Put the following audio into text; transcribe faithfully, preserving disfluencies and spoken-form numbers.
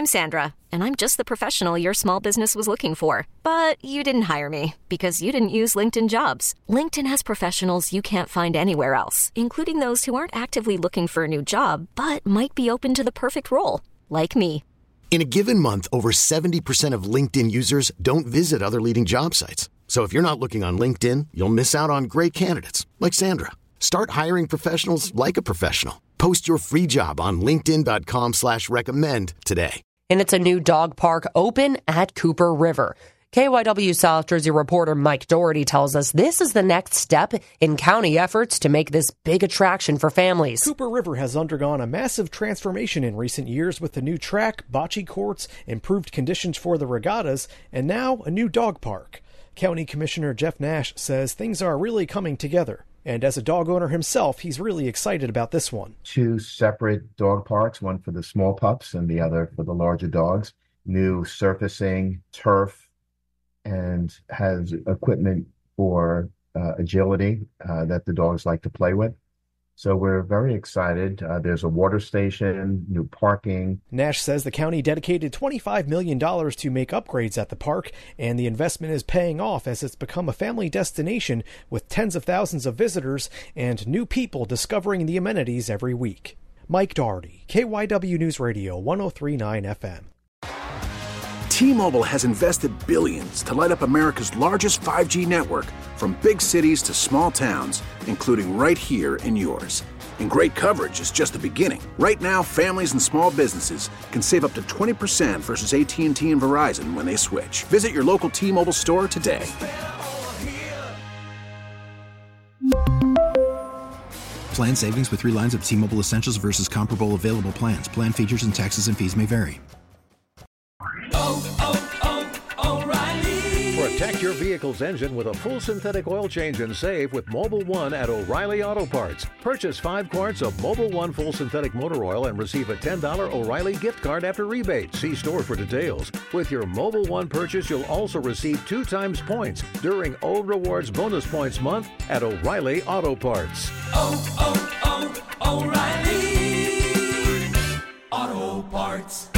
I'm Sandra, and I'm just the professional your small business was looking for. But you didn't hire me because you didn't use LinkedIn Jobs. LinkedIn has professionals you can't find anywhere else, including those who aren't actively looking for a new job, but might be open to the perfect role, like me. In a given month, over seventy percent of LinkedIn users don't visit other leading job sites. So if you're not looking on LinkedIn, you'll miss out on great candidates like Sandra. Start hiring professionals like a professional. Post your free job on linkedin.com slash recommend today. And it's a new dog park open at Cooper River. K Y W South Jersey reporter Mike Doherty tells us this is the next step in county efforts to make this big attraction for families. Cooper River has undergone a massive transformation in recent years with the new track, bocce courts, improved conditions for the regattas, and now a new dog park. County Commissioner Jeff Nash says things are really coming together. And as a dog owner himself, he's really excited about this one. Two separate dog parks, one for the small pups and the other for the larger dogs. New surfacing, turf, and has equipment for uh, agility uh, that the dogs like to play with. So we're very excited. Uh, there's a water station, new parking. Nash says the county dedicated twenty-five million dollars to make upgrades at the park, and the investment is paying off as it's become a family destination with tens of thousands of visitors and new people discovering the amenities every week. Mike Doherty, K Y W News Radio, one oh three point nine F M. T-Mobile has invested billions to light up America's largest five G network, from big cities to small towns, including right here in yours. And great coverage is just the beginning. Right now, families and small businesses can save up to twenty percent versus A T and T and Verizon when they switch. Visit your local T-Mobile store today. Plan savings with three lines of T-Mobile Essentials versus comparable available plans. Plan features and taxes and fees may vary. Oh, oh, oh, O'Reilly. Protect your vehicle's engine with a full synthetic oil change and save with Mobil one at O'Reilly Auto Parts. Purchase five quarts of Mobil one full synthetic motor oil and receive a ten dollars O'Reilly gift card after rebate. See store for details. With your Mobil one purchase, you'll also receive two times points during O Rewards Bonus Points Month at O'Reilly Auto Parts. Oh, oh, oh, O'Reilly Auto Parts.